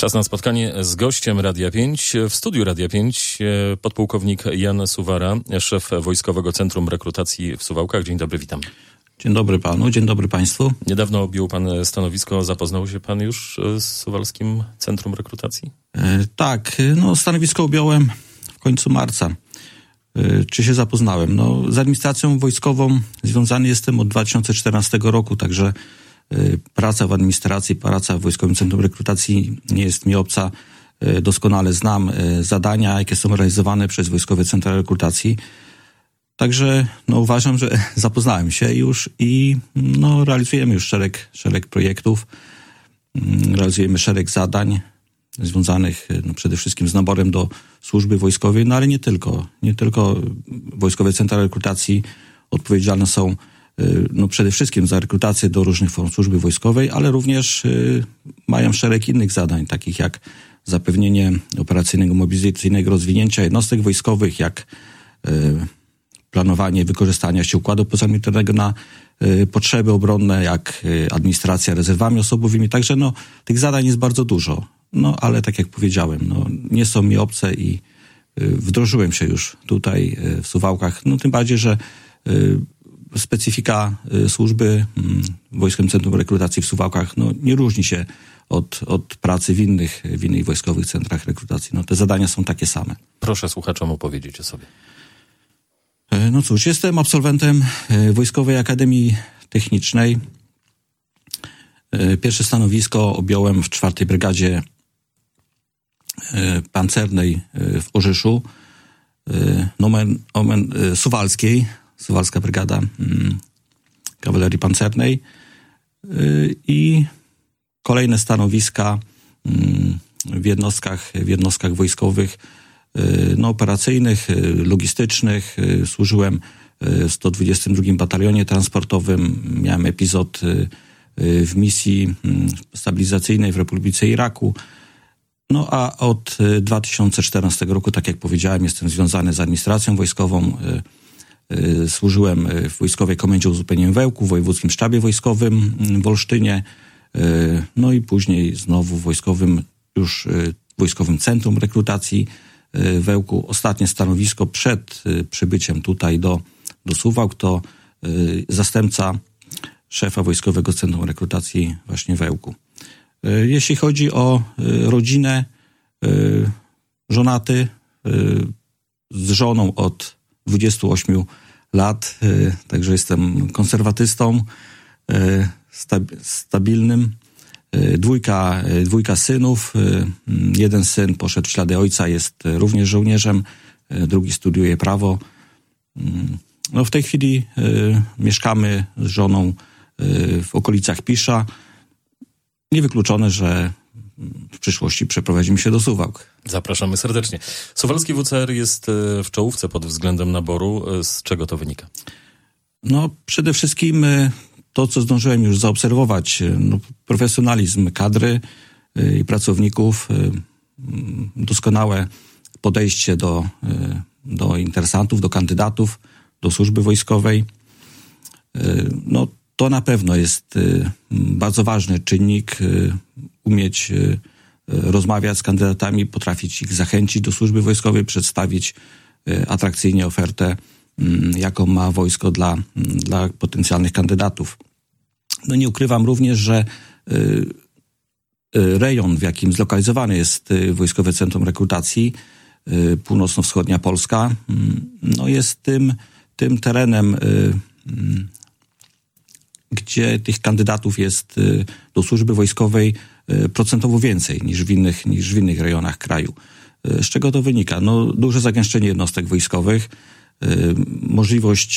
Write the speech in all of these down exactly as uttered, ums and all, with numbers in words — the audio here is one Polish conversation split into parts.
Czas na spotkanie z gościem Radia pięć. W studiu Radia pięć podpułkownik Jan Suwara, szef Wojskowego Centrum Rekrutacji w Suwałkach. Dzień dobry, witam. Dzień dobry panu, dzień dobry państwu. Niedawno objął pan stanowisko. Zapoznał się pan już z Suwalskim Centrum Rekrutacji? E, tak, no stanowisko objąłem w końcu marca. E, czy się zapoznałem? No, z administracją wojskową związany jestem od dwa tysiące czternastego roku, także e, praca w administracji, praca w Wojskowym Centrum Rekrutacji nie jest mi obca. E, doskonale znam e, zadania, jakie są realizowane przez Wojskowe Centra Rekrutacji. Także no, uważam, że zapoznałem się już i no, realizujemy już szereg, szereg projektów, realizujemy szereg zadań związanych no, przede wszystkim z naborem do służby wojskowej, no ale nie tylko. Nie tylko Wojskowe Centra Rekrutacji odpowiedzialne są no, przede wszystkim za rekrutację do różnych form służby wojskowej, ale również y, mają szereg innych zadań, takich jak zapewnienie operacyjnego, mobilizacyjnego rozwinięcia jednostek wojskowych, jak y, planowanie wykorzystania się układu pozamilitarnego na y, potrzeby obronne, jak y, administracja rezerwami osobowymi. Także no, tych zadań jest bardzo dużo. No, ale tak jak powiedziałem, no, nie są mi obce i y, wdrożyłem się już tutaj y, w Suwałkach. No, tym bardziej, że y, specyfika y, służby y, Wojskowym Centrum Rekrutacji w Suwałkach no, nie różni się od, od pracy w innych, w innych wojskowych centrach rekrutacji. No, te zadania są takie same. Proszę słuchaczom opowiedzieć o sobie. No cóż, jestem absolwentem Wojskowej Akademii Technicznej. Pierwsze stanowisko objąłem w czwartej Brygadzie Pancernej w Orzyszu, nomen, omen, Suwalskiej, Suwalska Brygada Kawalerii Pancernej i kolejne stanowiska w jednostkach, w jednostkach wojskowych, no, operacyjnych, logistycznych. Służyłem w sto dwudziestym drugim Batalionie Transportowym. Miałem epizod w misji stabilizacyjnej w Republice Iraku. No a od dwa tysiące czternastego roku, tak jak powiedziałem, jestem związany z administracją wojskową. Służyłem w Wojskowej Komendzie Uzupełnienia w Ełku, w Wojewódzkim Sztabie Wojskowym w Olsztynie. No i później znowu w Wojskowym, już Wojskowym Centrum Rekrutacji w Ełku. Ostatnie stanowisko przed przybyciem tutaj do, do Suwałk to y, zastępca szefa Wojskowego Centrum Rekrutacji właśnie w Ełku. Y, jeśli chodzi o y, rodzinę, y, żonaty, y, z żoną od dwudziestu ośmiu lat, y, także jestem konserwatystą, y, stab- stabilnym. Dwójka, dwójka synów. Jeden syn poszedł w ślady ojca, jest również żołnierzem, drugi studiuje prawo. No w tej chwili y, mieszkamy z żoną y, w okolicach Pisza. Niewykluczone, że w przyszłości przeprowadzimy się do Suwałk. Zapraszamy serdecznie. Suwalski W C R jest w czołówce pod względem naboru. Z czego to wynika? No przede wszystkim y, to, co zdążyłem już zaobserwować, no, profesjonalizm kadry y, i pracowników, y, doskonałe podejście do, y, do interesantów, do kandydatów, do służby wojskowej. Y, no, to na pewno jest y, bardzo ważny czynnik, y, umieć y, rozmawiać z kandydatami, potrafić ich zachęcić do służby wojskowej, przedstawić y, atrakcyjnie ofertę, jaką ma wojsko dla, dla potencjalnych kandydatów. No nie ukrywam również, że y, y, rejon, w jakim zlokalizowany jest y, Wojskowe Centrum Rekrutacji, y, północno-wschodnia Polska, y, no jest tym, tym terenem, y, y, gdzie tych kandydatów jest y, do służby wojskowej y, procentowo więcej niż w innych, niż w innych rejonach kraju. Y, z czego to wynika? No duże zagęszczenie jednostek wojskowych, możliwość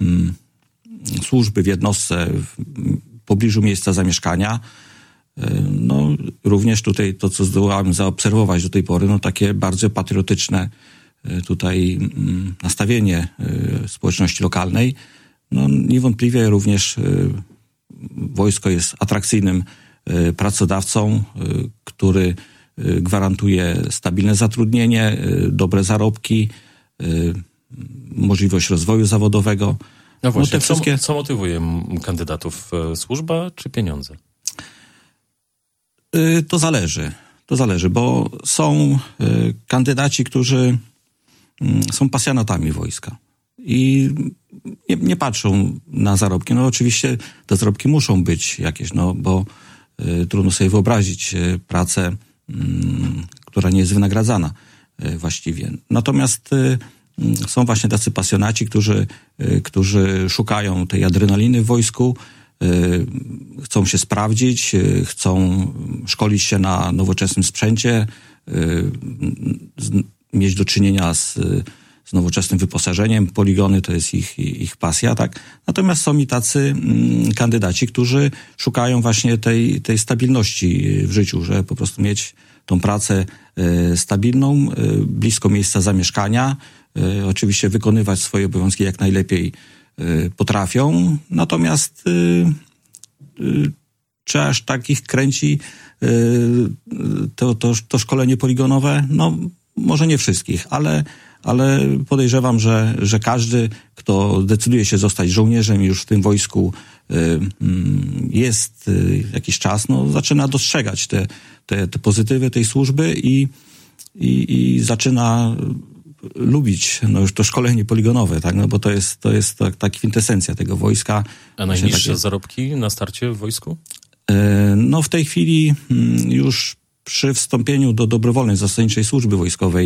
służby w jednostce w pobliżu miejsca zamieszkania. No, również tutaj to, co zdołałem zaobserwować do tej pory, no takie bardzo patriotyczne tutaj nastawienie społeczności lokalnej. No, niewątpliwie również wojsko jest atrakcyjnym pracodawcą, który gwarantuje stabilne zatrudnienie, dobre zarobki, możliwość rozwoju zawodowego. No właśnie, no te wszystkie... co, co motywuje kandydatów? Służba czy pieniądze? To zależy. to zależy, bo są y, kandydaci, którzy y, są pasjonatami wojska i nie, nie patrzą na zarobki. No oczywiście te zarobki muszą być jakieś, no bo y, trudno sobie wyobrazić y, pracę, y, która nie jest wynagradzana y, właściwie. Natomiast y, y, są właśnie tacy pasjonaci, którzy, y, którzy szukają tej adrenaliny w wojsku, chcą się sprawdzić, chcą szkolić się na nowoczesnym sprzęcie, mieć do czynienia z, z nowoczesnym wyposażeniem. Poligony to jest ich, ich pasja, tak? Natomiast są i tacy kandydaci, którzy szukają właśnie tej, tej stabilności w życiu, że po prostu mieć tą pracę stabilną, blisko miejsca zamieszkania, oczywiście wykonywać swoje obowiązki jak najlepiej potrafią, natomiast y, y, czy aż takich kręci y, to, to, to szkolenie poligonowe? No może nie wszystkich, ale, ale podejrzewam, że, że każdy, kto decyduje się zostać żołnierzem i już w tym wojsku y, y, jest y, jakiś czas, no zaczyna dostrzegać te, te, te pozytywy tej służby i, i, i zaczyna lubić no już to szkolenie poligonowe, tak, no bo to jest, to jest tak, ta kwintesencja tego wojska. A najniższe takie zarobki na starcie w wojsku? No w tej chwili już przy wstąpieniu do dobrowolnej zasadniczej służby wojskowej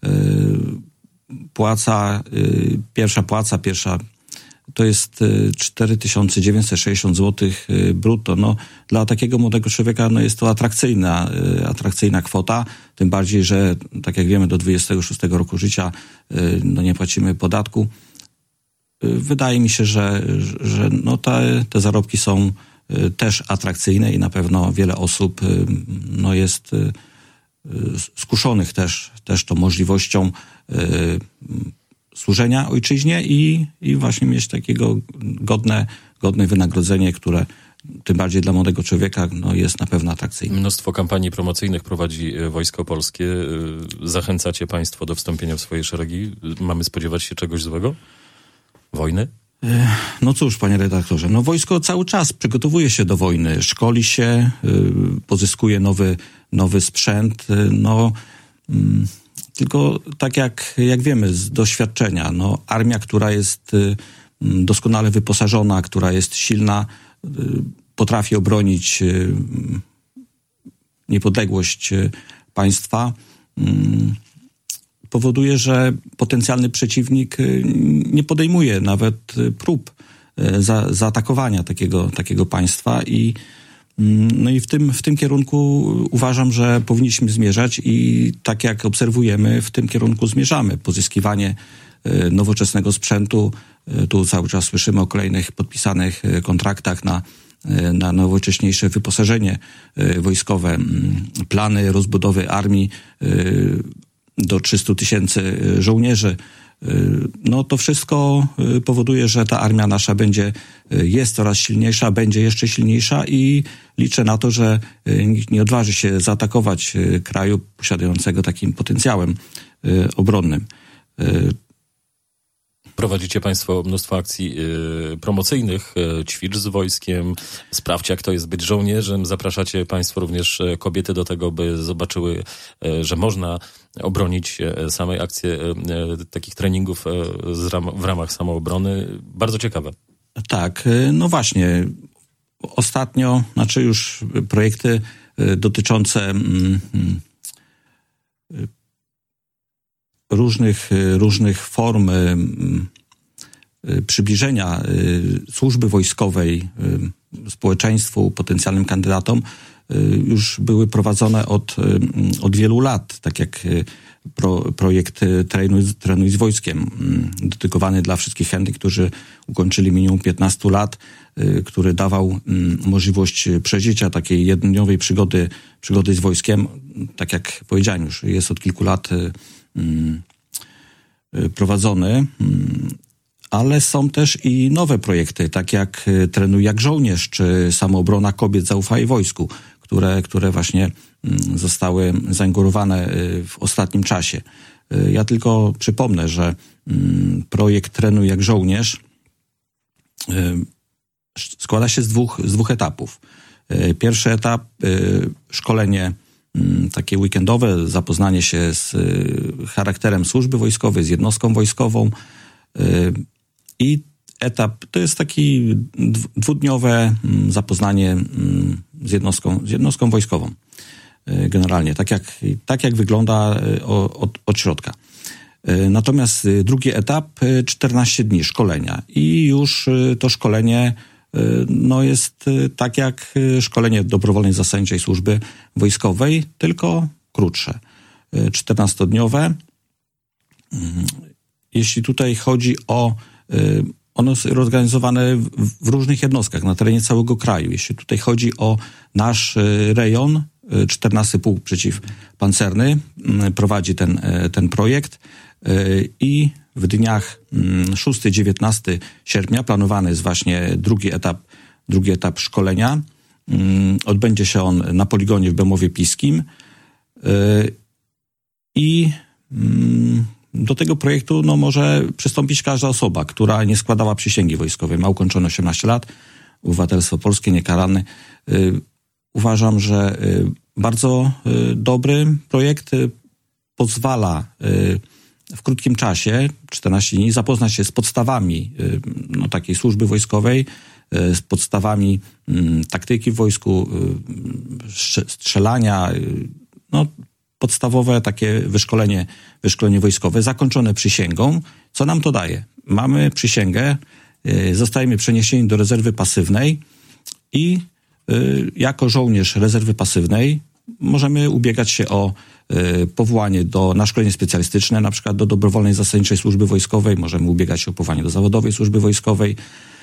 płaca, pierwsza płaca, pierwsza to jest cztery tysiące dziewięćset sześćdziesiąt złotych brutto. No, dla takiego młodego człowieka no, jest to atrakcyjna, atrakcyjna kwota, tym bardziej, że tak jak wiemy do dwudziestego szóstego roku życia no, nie płacimy podatku. Wydaje mi się, że, że no, te, te zarobki są też atrakcyjne i na pewno wiele osób no, jest skuszonych też, też tą możliwością służenia ojczyźnie i, i właśnie mieć takiego godne, godne wynagrodzenie, które tym bardziej dla młodego człowieka no, jest na pewno atrakcyjne. Mnóstwo kampanii promocyjnych prowadzi Wojsko Polskie. Zachęcacie państwo do wstąpienia w swoje szeregi? Mamy spodziewać się czegoś złego? Wojny? No cóż, panie redaktorze, no wojsko cały czas przygotowuje się do wojny, szkoli się, pozyskuje nowy, nowy sprzęt, no... Tylko tak jak, jak wiemy z doświadczenia, no, armia, która jest y, doskonale wyposażona, która jest silna, y, potrafi obronić y, niepodległość y, państwa, y, powoduje, że potencjalny przeciwnik y, nie podejmuje nawet y, prób y, za, zaatakowania takiego, takiego państwa i No i w tym, w tym kierunku uważam, że powinniśmy zmierzać i tak jak obserwujemy, w tym kierunku zmierzamy. Pozyskiwanie nowoczesnego sprzętu, tu cały czas słyszymy o kolejnych podpisanych kontraktach na, na nowocześniejsze wyposażenie wojskowe, plany rozbudowy armii do trzystu tysięcy żołnierzy. No to wszystko powoduje, że ta armia nasza będzie, jest coraz silniejsza, będzie jeszcze silniejsza i liczę na to, że nikt nie odważy się zaatakować kraju posiadającego takim potencjałem obronnym. Prowadzicie państwo mnóstwo akcji y, promocyjnych, y, ćwicz z wojskiem, sprawdź jak to jest być żołnierzem. Zapraszacie państwo również kobiety do tego, by zobaczyły, y, że można obronić y, samej akcje y, takich treningów y, z ram, w ramach samoobrony. Bardzo ciekawe. Tak, no właśnie. Ostatnio, znaczy już projekty y, dotyczące mm, y, różnych, różnych form y, y, przybliżenia y, służby wojskowej y, społeczeństwu, potencjalnym kandydatom y, już były prowadzone od, y, od wielu lat, tak jak y, pro, projekt Trenuj, Trenuj z wojskiem, y, dedykowany dla wszystkich chętnych, którzy ukończyli minimum piętnaście lat, y, który dawał y, możliwość przeżycia takiej jednodniowej przygody, przygody z wojskiem. Tak jak powiedziałem już, jest od kilku lat y, prowadzony, ale są też i nowe projekty, tak jak Trenuj jak żołnierz, czy Samoobrona kobiet Zaufaj wojsku, które, które właśnie zostały zainaugurowane w ostatnim czasie. Ja tylko przypomnę, że projekt Trenuj jak żołnierz składa się z dwóch, z dwóch etapów. Pierwszy etap, szkolenie takie weekendowe zapoznanie się z charakterem służby wojskowej, z jednostką wojskową i etap, to jest taki dwudniowe zapoznanie z jednostką, z jednostką wojskową generalnie, tak jak, tak jak wygląda od, od środka. Natomiast drugi etap, czternaście dni szkolenia i już to szkolenie no jest tak jak szkolenie dobrowolnej zasadniczej służby wojskowej, tylko krótsze, czternastodniowe. Jeśli tutaj chodzi o, ono jest organizowane w różnych jednostkach na terenie całego kraju. Jeśli tutaj chodzi o nasz rejon, czternasty Pułk Przeciwpancerny prowadzi ten, ten projekt i w dniach szóstego do dziewiętnastego sierpnia planowany jest właśnie drugi etap, drugi etap szkolenia. Odbędzie się on na poligonie w Bemowie Piskim i do tego projektu no, może przystąpić każda osoba, która nie składała przysięgi wojskowej, ma ukończone osiemnaście lat, obywatelstwo polskie, niekaralne. Uważam, że bardzo dobry projekt pozwala w krótkim czasie, czternaście dni, zapoznać się z podstawami no, takiej służby wojskowej, z podstawami taktyki w wojsku, strzelania, no podstawowe takie wyszkolenie, wyszkolenie wojskowe, zakończone przysięgą. Co nam to daje? Mamy przysięgę, zostajemy przeniesieni do rezerwy pasywnej i jako żołnierz rezerwy pasywnej możemy ubiegać się o powołanie do, na szkolenie specjalistyczne, na przykład do dobrowolnej zasadniczej służby wojskowej, możemy ubiegać się o powołanie do zawodowej służby wojskowej.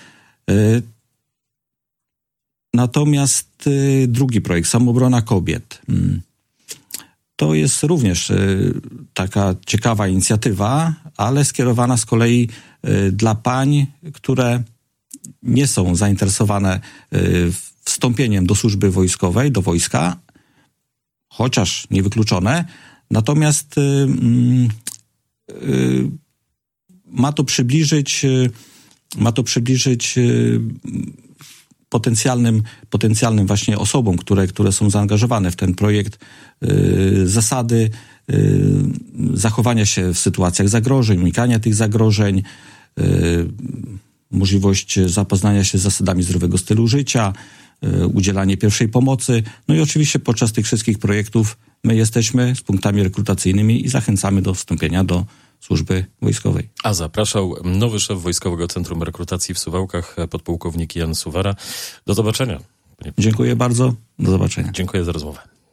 Natomiast drugi projekt, Samoobrona Kobiet, to jest również taka ciekawa inicjatywa, ale skierowana z kolei dla pań, które nie są zainteresowane wstąpieniem do służby wojskowej, do wojska, chociaż niewykluczone, natomiast ma to przybliżyć, ma to przybliżyć potencjalnym, potencjalnym właśnie osobom, które, które są zaangażowane w ten projekt, zasady zachowania się w sytuacjach zagrożeń, unikania tych zagrożeń, możliwość zapoznania się z zasadami zdrowego stylu życia, udzielanie pierwszej pomocy. No i oczywiście podczas tych wszystkich projektów my jesteśmy z punktami rekrutacyjnymi i zachęcamy do wstąpienia do służby wojskowej. A zapraszał nowy szef Wojskowego Centrum Rekrutacji w Suwałkach, podpułkownik Jan Suwara. Do zobaczenia. Dziękuję bardzo. Do zobaczenia. Dziękuję za rozmowę.